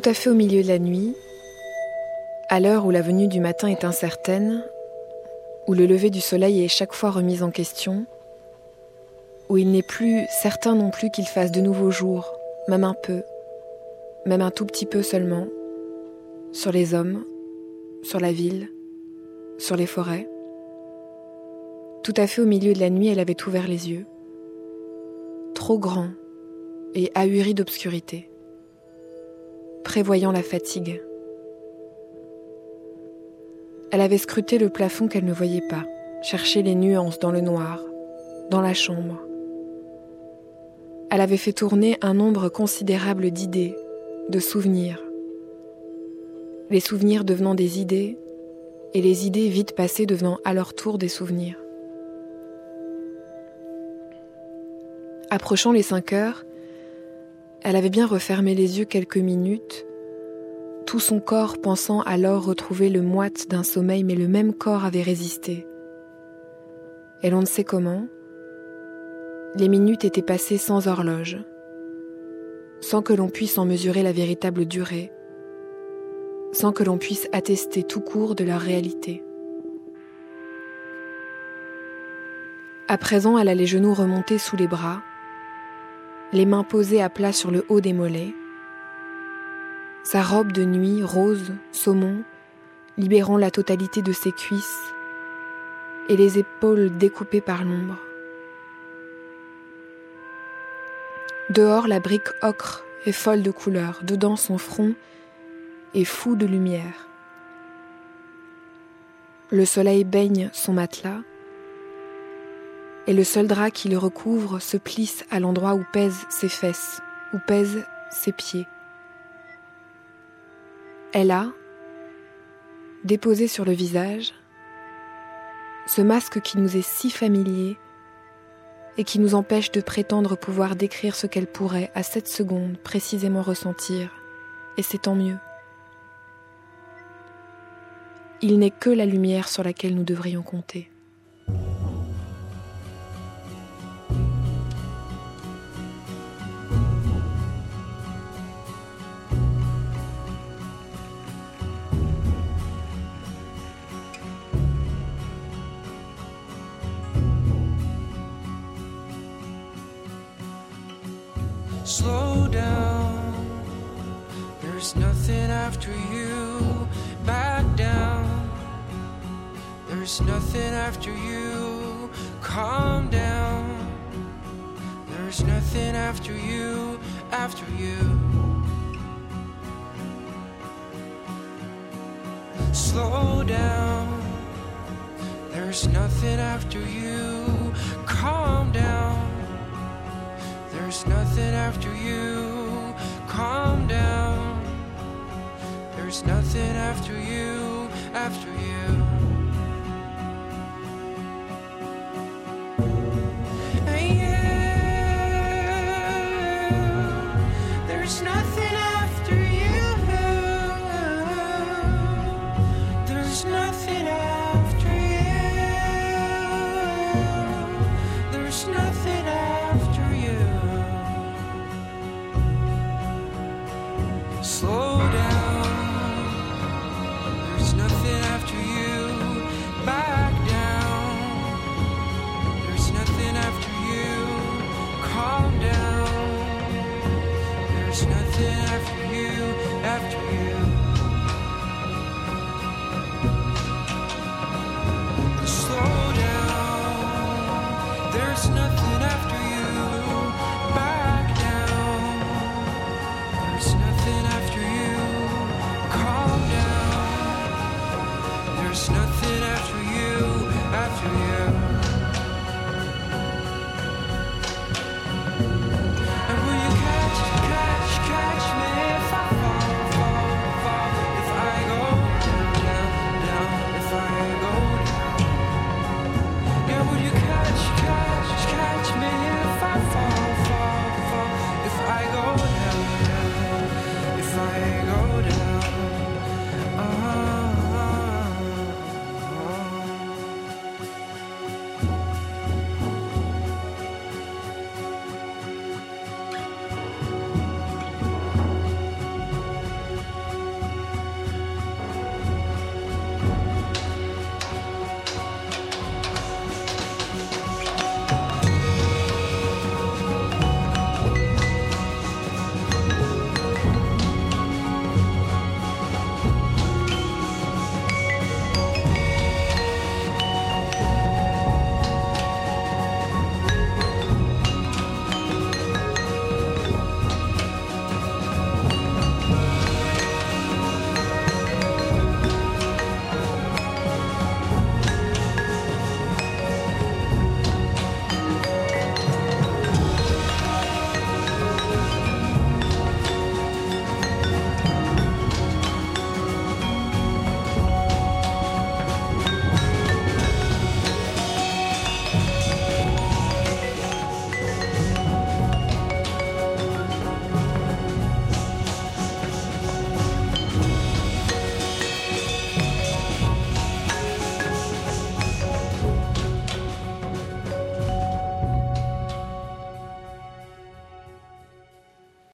Tout à fait au milieu de la nuit, à l'heure où la venue du matin est incertaine, où le lever du soleil est chaque fois remis en question, où il n'est plus certain non plus qu'il fasse de nouveau jour, même un peu, même un tout petit peu seulement, sur les hommes, sur la ville, sur les forêts. Tout à fait au milieu de la nuit, elle avait ouvert les yeux, trop grands et ahuris d'obscurité, prévoyant la fatigue. Elle avait scruté le plafond qu'elle ne voyait pas, cherché les nuances dans le noir, dans la chambre. Elle avait fait tourner un nombre considérable d'idées, de souvenirs. Les souvenirs devenant des idées, et les idées vite passées devenant à leur tour des souvenirs. Approchant les 5 heures, elle avait bien refermé les yeux quelques minutes, tout son corps pensant alors retrouver le moite d'un sommeil, mais le même corps avait résisté. Et l'on ne sait comment, les minutes étaient passées sans horloge, sans que l'on puisse en mesurer la véritable durée, sans que l'on puisse attester tout court de leur réalité. À présent, elle a les genoux remontés sous les bras, les mains posées à plat sur le haut des mollets, sa robe de nuit rose, saumon, libérant la totalité de ses cuisses, et les épaules découpées par l'ombre. Dehors, la brique ocre est folle de couleurs, dedans son front est fou de lumière. Le soleil baigne son matelas, et le seul drap qui le recouvre se plisse à l'endroit où pèsent ses fesses, où pèsent ses pieds. Elle a, déposé sur le visage, ce masque qui nous est si familier et qui nous empêche de prétendre pouvoir décrire ce qu'elle pourrait, à cette seconde, précisément ressentir, et c'est tant mieux. Il n'est que la lumière sur laquelle nous devrions compter. Slow down, there's nothing after you. Back down, there's nothing after you. Calm down, there's nothing after you, after you. Slow down, there's nothing after you. Calm down, there's nothing after you. Calm down, there's nothing after you, after you. And you, there's nothing after you. There's nothing after you. There's nothing after you. Slow down, there's nothing after you. Back down, there's nothing after you. Calm down, there's nothing after you, after you. Slow down, there's nothing after you. Back down, there's nothing after you. Calm down, there's nothing after you.